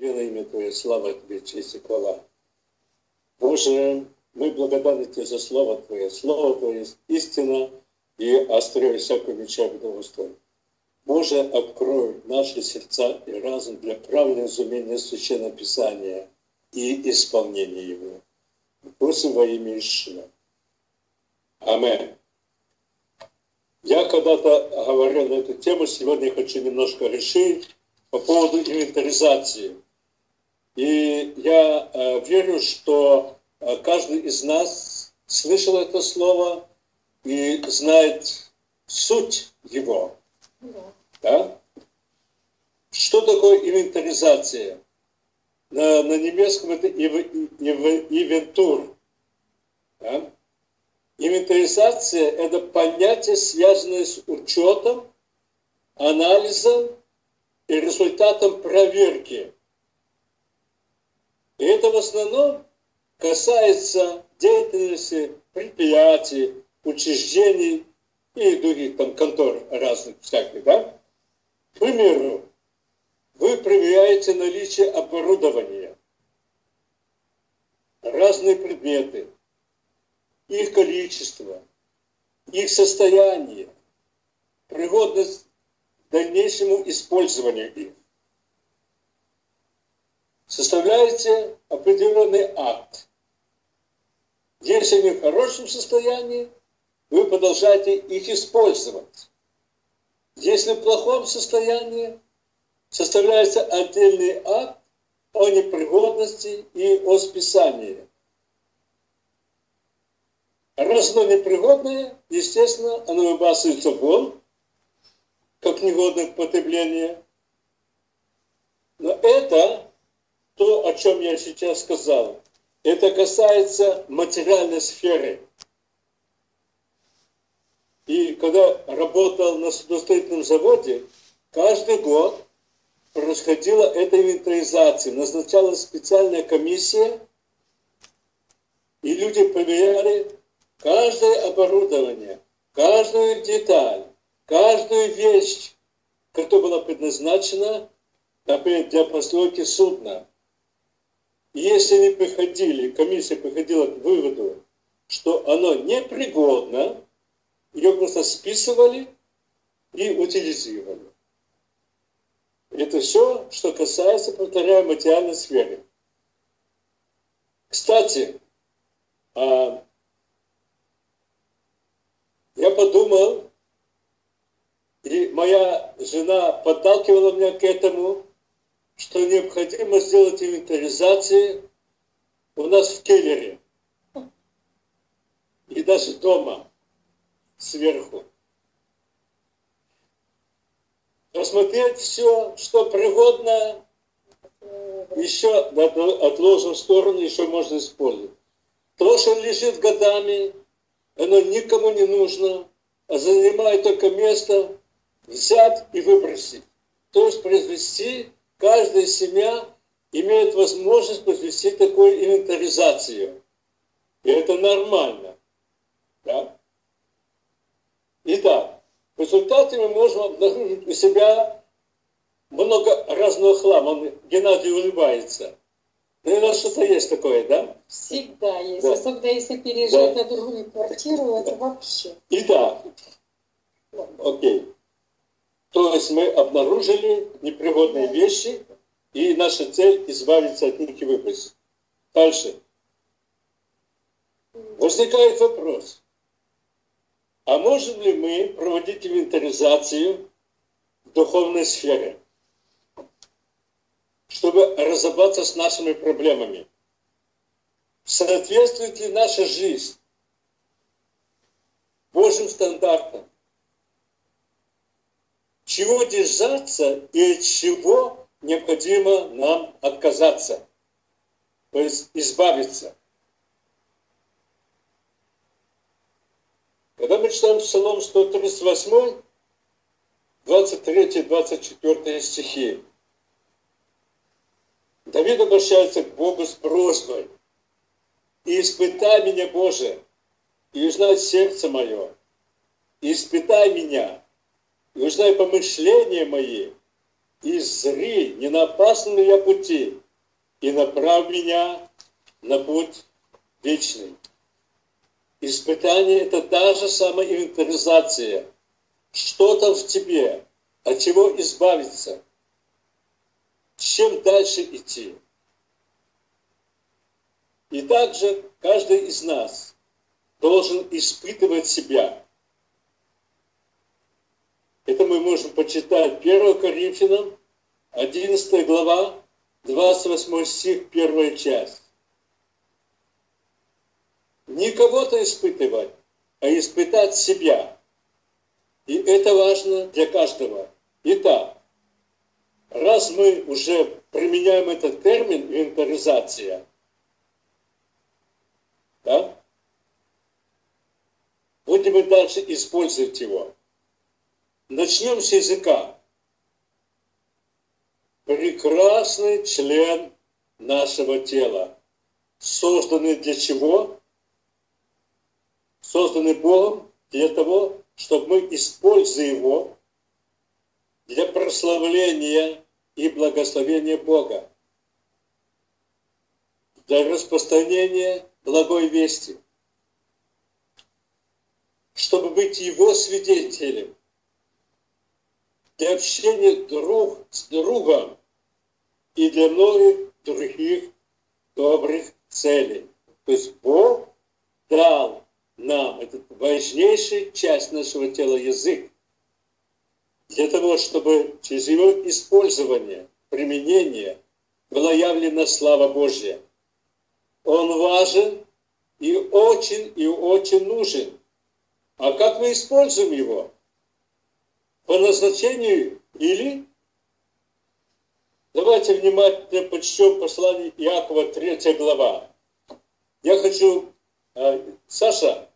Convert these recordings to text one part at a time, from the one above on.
благословено имя Твое, слава Тебе, честь и хвала. Боже, мы благодарны Тебе за Слово Твое. Слово Твое есть истина и острее всякого меча благословен. Боже, открой наши сердца и разум для правильного разумения Священного Писания и исполнения его. Просим во имя Ишуа. Аминь. Я когда-то говорил на эту тему, сегодня я хочу немножко решить по поводу инвентаризации. И я верю, что каждый из нас слышал это слово и знает суть его. Да? Что такое инвентаризация? На немецком это инвентур. Да? Инвентаризация – это понятие, связанное с учетом, анализом и результатом проверки. И это в основном касается деятельности предприятий, учреждений и других там контор разных всяких, да? К примеру, вы проверяете наличие оборудования, разные предметы, их количество, их состояние, пригодность к дальнейшему использованию их. Составляете определенный акт. Если они в хорошем состоянии, вы продолжаете их использовать. Если в плохом состоянии, составляется отдельный акт о непригодности и о списании. Раз оно непригодное, естественно, оно выбрасывается вон, как негодное к потреблению. Но это то, о чем я сейчас сказал. Это касается материальной сферы. И когда работал на судостроительном заводе, каждый год происходила эта инвентаризация. Назначалась специальная комиссия, и люди проверяли каждое оборудование, каждую деталь, каждую вещь, которая была предназначена, например, для постройки судна. И если они приходили, комиссия приходила к выводу, что оно непригодно, ее просто списывали и утилизировали. Это все, что касается, повторяю, материальной сферы. Кстати, я подумал, и моя жена подталкивала меня к этому, что необходимо сделать инвентаризацию у нас в келлере и даже дома сверху. Рассмотреть все, что пригодно, еще отложим в сторону, еще можно использовать. То, что лежит годами, оно никому не нужно, а занимает только место, взять и выбросить. То есть произвести, каждая семья имеет возможность произвести такую инвентаризацию. И это нормально. Да? Итак, в результате мы можем обнаружить у себя много разного хлама. Геннадий улыбается. Наверное, что-то есть такое, да? Всегда есть. Да. Особенно если переезжать на другую квартиру, это вообще. Итак, окей. То есть мы обнаружили непригодные вещи, и наша цель избавиться от них и выбросить. Дальше. Возникает вопрос. А можем ли мы проводить инвентаризацию в духовной сфере, чтобы разобраться с нашими проблемами? Соответствует ли наша жизнь Божьим стандартам? Чего держаться и от чего необходимо нам отказаться? То есть избавиться. Когда мы читаем Псалом 138, 23-24 стихи, Давид обращается к Богу с просьбой: «И испытай меня, Боже, и узнай сердце мое, и испытай меня, и узнай помышления мои, и зри, не на опасном ли я пути, и направь меня на путь вечный. Испытание – это та же самая инвентаризация. Что там в тебе? От чего избавиться? Чем дальше идти? И также каждый из нас должен испытывать себя. Это мы можем почитать 1 Коринфянам, 11 глава, 28 стих, первая часть. Не кого-то испытывать, а испытать себя. И это важно для каждого. Итак, раз мы уже применяем этот термин инвентаризация, да, будем и дальше использовать его. Начнем с языка. Прекрасный член нашего тела. Созданный для чего? Созданный Богом для того, чтобы мы, используя его, для прославления и благословения Бога, для распространения благой вести, чтобы быть Его свидетелем, для общения друг с другом и для многих других добрых целей. То есть Бог дал нам эту важнейшую часть нашего тела, язык, для того, чтобы через его использование, применение была явлена слава Божья. Он важен и очень нужен. А как мы используем его? По назначению или? Давайте внимательно прочтем послание Иакова, 3 глава. Я хочу... Саша,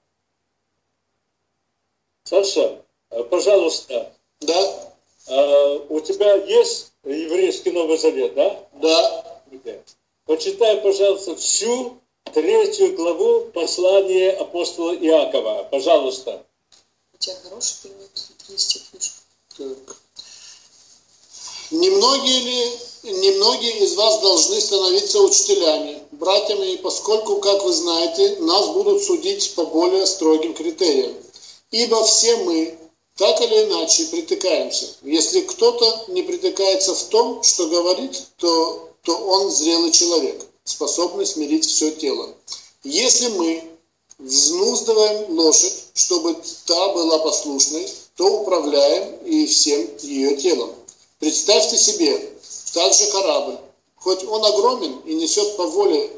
пожалуйста, Да. У тебя есть еврейский Новый Завет, да? Да. Почитай, пожалуйста, всю 3 главу послания апостола Иакова. Пожалуйста. У тебя хороший примет принести книжку. Так. Немногие из вас должны становиться учителями, братьями, поскольку, как вы знаете, нас будут судить по более строгим критериям. Ибо все мы, так или иначе, притыкаемся. Если кто-то не притыкается в том, что говорит, то он зрелый человек, способный смирить все тело. Если мы взнуздываем лошадь, чтобы та была послушной, то управляем и всем ее телом. Представьте себе, также корабль, хоть он огромен и несет по воле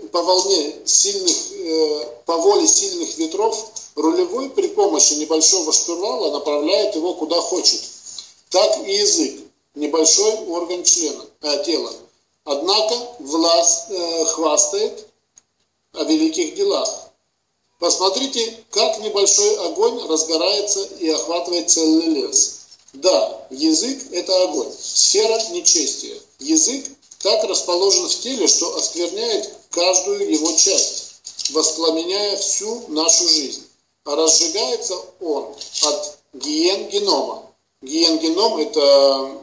сильных ветров, рулевой при помощи небольшого штурвала направляет его куда хочет. Так и язык, небольшой орган тела. Однако хвастает о великих делах. Посмотрите, как небольшой огонь разгорается и охватывает целый лес. Да, язык – это огонь, сфера нечестия. Язык так расположен в теле, что оскверняет каждую его часть, воспламеняя всю нашу жизнь. А разжигается он от гиен-генома. Гиен-геном – это,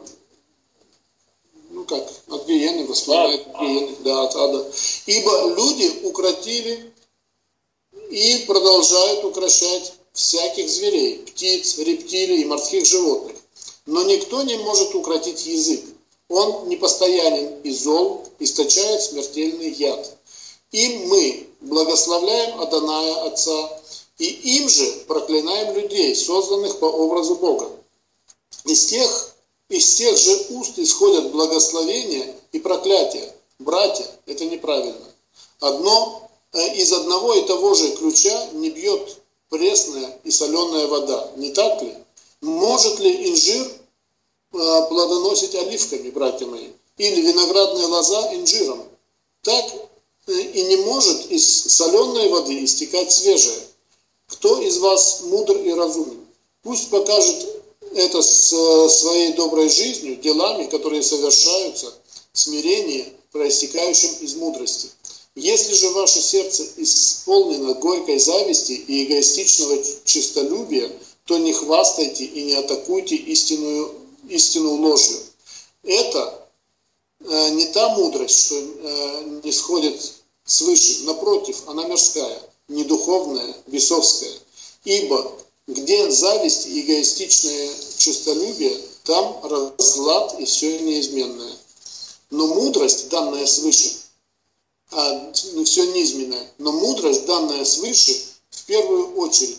от гиены воспламеняет гиены, да, от ада. Ибо люди укротили и продолжают укрощать всяких зверей, птиц, рептилий и морских животных. Но никто не может укротить язык. Он непостоянен и зол, источает смертельный яд. Им мы благословляем Адоная Отца, и им же проклинаем людей, созданных по образу Бога. Из тех же уст исходят благословения и проклятия. Братья, это неправильно. Из одного и того же ключа не бьет пресная и соленая вода. Не так ли? Может ли инжир плодоносить оливками, братья мои? Или виноградная лоза инжиром? Так и не может из соленой воды истекать свежее. Кто из вас мудр и разумен? Пусть покажет это своей доброй жизнью, делами, которые совершаются в смирении, проистекающим из мудрости. Если же ваше сердце исполнено горькой зависти и эгоистичного честолюбия, то не хвастайте и не атакуйте истину ложью. Это не та мудрость, что не сходит свыше. Напротив, она мирская, недуховная, бесовская. Ибо где зависть и эгоистичное честолюбие, там разлад и все неизменное. Но мудрость, данная свыше, все низменное, но мудрость, данная свыше, в первую очередь,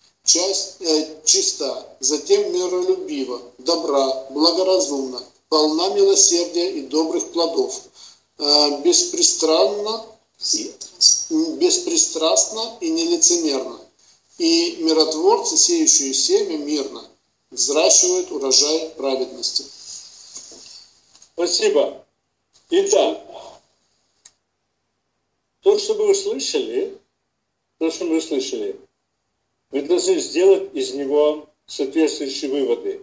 чиста, затем миролюбива, добра, благоразумна, полна милосердия и добрых плодов, беспристрастна и нелицемерна. И миротворцы, сеющие семя мирно, взращивают урожай праведности. Спасибо. Итак, то, что мы услышали, вы должны сделать из него соответствующие выводы.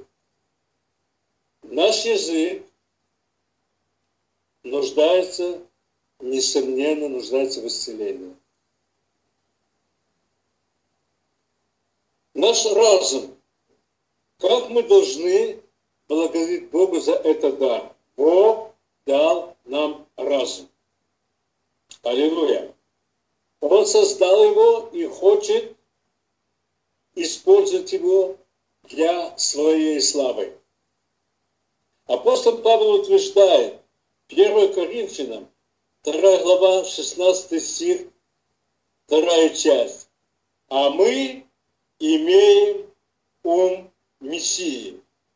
Наш язык несомненно, нуждается в исцелении. Наш разум, как мы должны благодарить Богу за этот дар? Бог дал нам разум. Аллилуйя. Он создал его и хочет использовать его для своей славы. Апостол Павел утверждает, 1 Коринфянам, 2 глава, 16 стих, 2 часть. А мы имеем ум Мессии.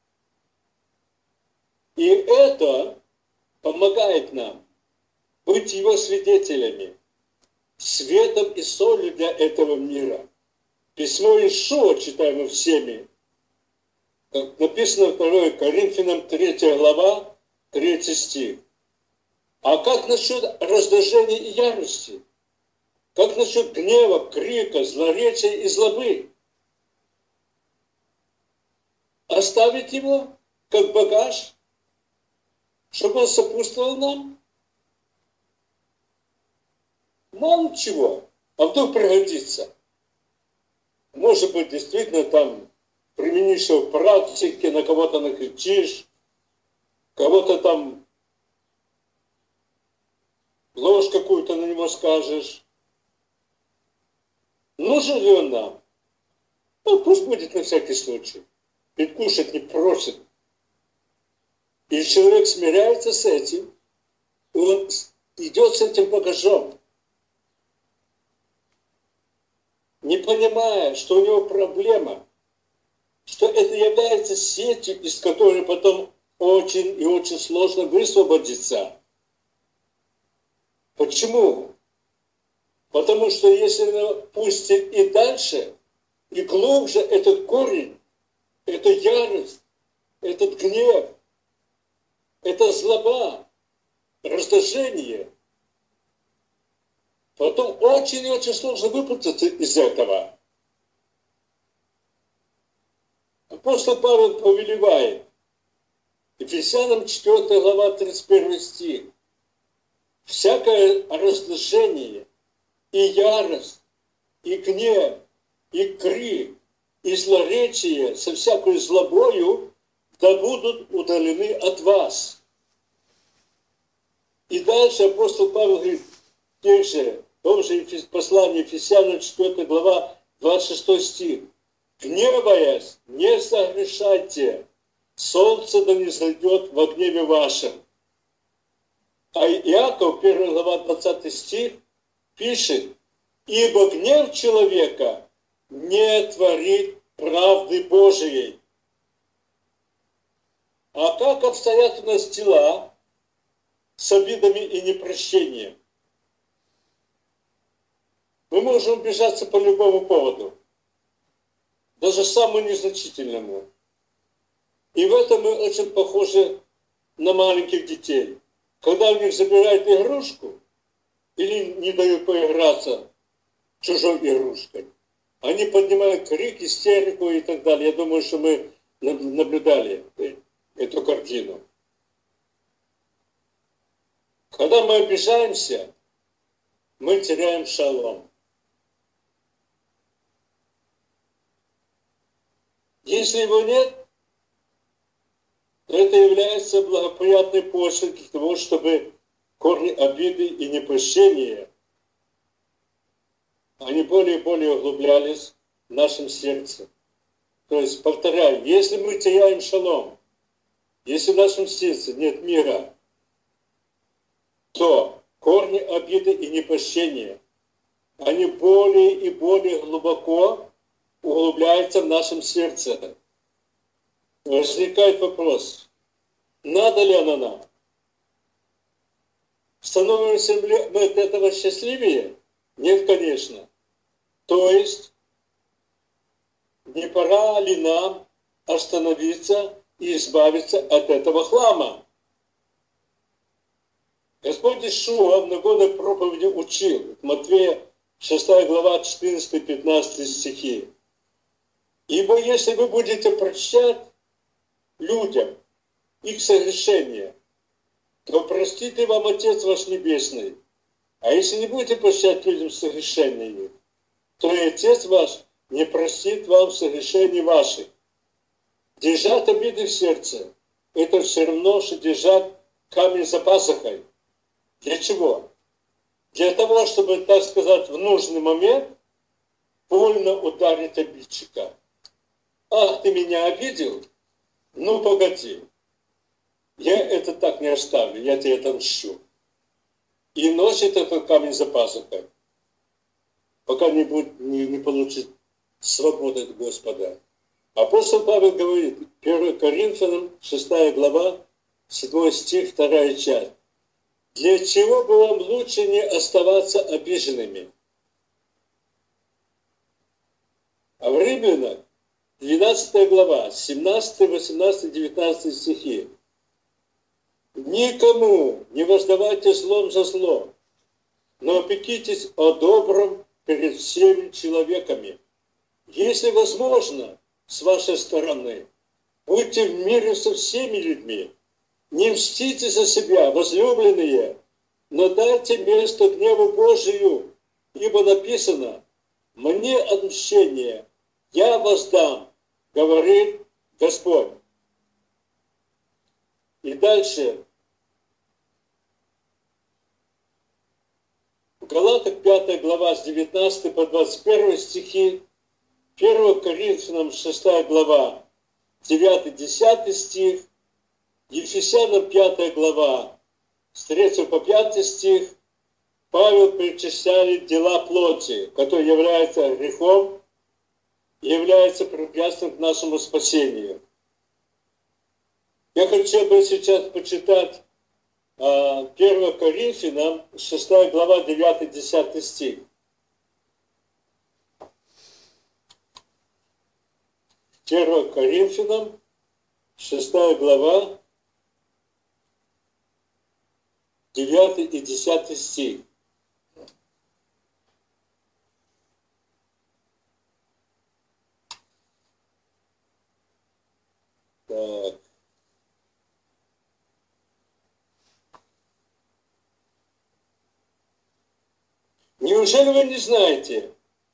И это помогает нам быть его свидетелями, светом и солью для этого мира. Письмо Иешуа читаем мы всеми, как написано 2 Коринфянам 3 глава, 3 стих. А как насчет раздражения и ярости? Как насчет гнева, крика, злоречия и злобы? Оставить его как багаж, чтобы он сопутствовал нам? Мало чего, а вдруг пригодится. Может быть, действительно там применишь его в практике, на кого-то накричишь, кого-то там ложь какую-то на него скажешь. Нужен ли он нам? Ну, пусть будет на всякий случай. Ведь кушать не просит. И человек смиряется с этим, и он идет с этим багажом, не понимая, что у него проблема, что это является сетью, из которой потом очень и очень сложно высвободиться. Почему? Потому что если он пустит и дальше, и глубже этот корень, эта ярость, этот гнев, эта злоба, раздражение, потом очень и очень сложно выпутаться из этого. Апостол Павел повелевает, Ефесянам 4 глава 31 стих, всякое раздражение и ярость, и гнев, и крик, и злоречие со всякой злобою да будут удалены от вас. И дальше апостол Павел говорит, в том же послании Ефесянам 4 глава 26 стих, гневаясь, не согрешайте, солнце да не зайдет во гневе вашем. А Иаков, 1 глава 20 стих, пишет, ибо гнев человека не творит правды Божией. А как обстоят у нас дела с обидами и непрощением? Мы можем обижаться по любому поводу, даже самому незначительному. И в этом мы очень похожи на маленьких детей. Когда у них забирают игрушку или не дают поиграться чужой игрушкой, они поднимают крик, истерику и так далее. Я думаю, что мы наблюдали эту картину. Когда мы обижаемся, мы теряем шалом. Если его нет, это является благоприятной почвой для того, чтобы корни обиды и непрощения, они более и более углублялись в нашем сердце. То есть, повторяю, если мы теряем шалом, если в нашем сердце нет мира, то корни обиды и непрощения, они более и более глубоко углубляются в нашем сердце. Возникает вопрос, надо ли оно нам? Становимся ли мы от этого счастливее? Нет, конечно. То есть, не пора ли нам остановиться и избавиться от этого хлама? Господь Иешуа в Нагорной проповеди учил, Матфея 6 глава 14-15 стихи. «Ибо если вы будете прощать людям их согрешения, то простит ли вам Отец ваш Небесный? А если не будете прощать людям согрешения их, то и Отец ваш не простит вам согрешений ваших». Держать обиды в сердце – это все равно, что держать камень за пазухой. Для чего? Для того, чтобы, так сказать, в нужный момент больно ударить обидчика. «Ах, ты меня обидел? Ну, погоди. Я это так не оставлю, я тебе отомщу». И носит этот камень за пазухой, пока не получит свободу от Господа. Апостол Павел говорит, 1 Коринфянам, 6 глава, 7 стих, 2 часть. «Для чего бы вам лучше не оставаться обиженными?» А в Римлянах, 12 глава, 17, 18, 19 стихи. «Никому не воздавайте злом за зло, но опекитесь о добром перед всеми человеками. Если возможно, с вашей стороны, будьте в мире со всеми людьми. Не мстите за себя, возлюбленные, но дайте место гневу Божию, ибо написано: «Мне отмщение, я воздам, говорит Господь». И дальше. В Галатах 5 глава с 19 по 21 стихи, 1 Коринфянам 6 глава 9-10 стих, Ефесянам 5 глава с 3 по 5 стих, Павел перечисляет дела плоти, которые являются грехом и являются препятствием к нашему спасению. Я хочу бы сейчас почитать 1 Коринфянам 6 глава 9-10 стих. Первое Коринфянам, 6 глава, 9 и 10 стих. Так. Неужели вы не знаете,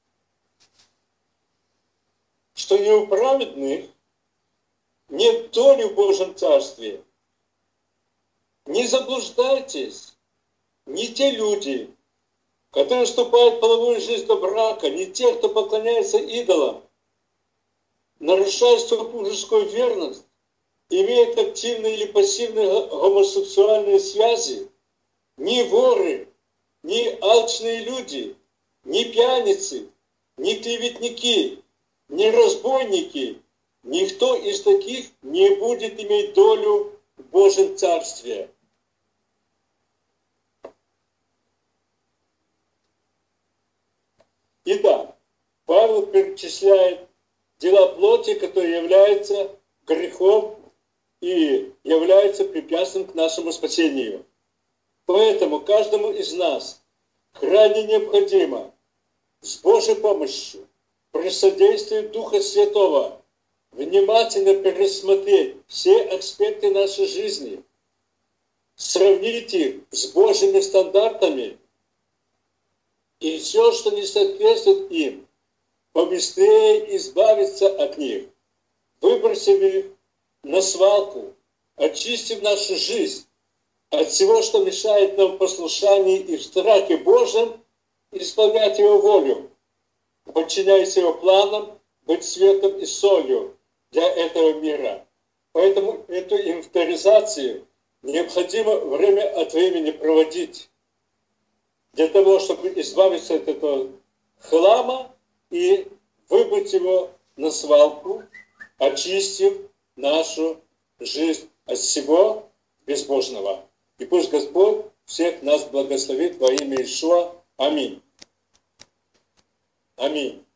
что не у праведных нет доли в Божьем Царстве? Не заблуждайтесь, не те люди, которые вступают в половую жизнь до брака, не те, кто поклоняется идолам, нарушает супружескую верность, имеет активные или пассивные гомосексуальные связи, ни воры, ни алчные люди, ни пьяницы, ни клеветники, ни разбойники, никто из таких не будет иметь долю в Божьем Царстве. Итак, Павел перечисляет дела плоти, которые являются грехом и являются препятствием к нашему спасению. Поэтому каждому из нас крайне необходимо с Божьей помощью, при содействии Духа Святого, внимательно пересмотреть все аспекты нашей жизни, сравнить их с Божьими стандартами и все, что не соответствует им, побыстрее избавиться от них, выбросив их на свалку очистив нашу жизнь от всего, что мешает нам в послушании и в страхе Божьем исполнять Его волю, подчиняясь Его планам, быть светом и солью для этого мира. Поэтому эту инвентаризацию необходимо время от времени проводить для того, чтобы избавиться от этого хлама и выбрать его на свалку, очистив нашу жизнь от всего безбожного. И пусть Господь всех нас благословит во имя Иешуа. Аминь. Аминь.